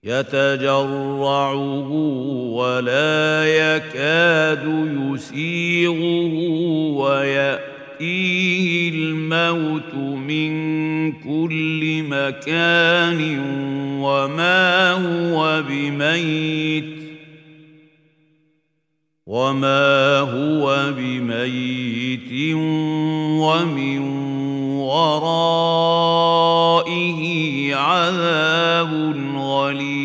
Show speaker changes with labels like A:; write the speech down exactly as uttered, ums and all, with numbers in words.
A: يتجرعه ولا يكاد يسيغه ويأتيه الموت من كل مكان وما هو بميت وما هو بميت ومن ورائه عذاب غليظ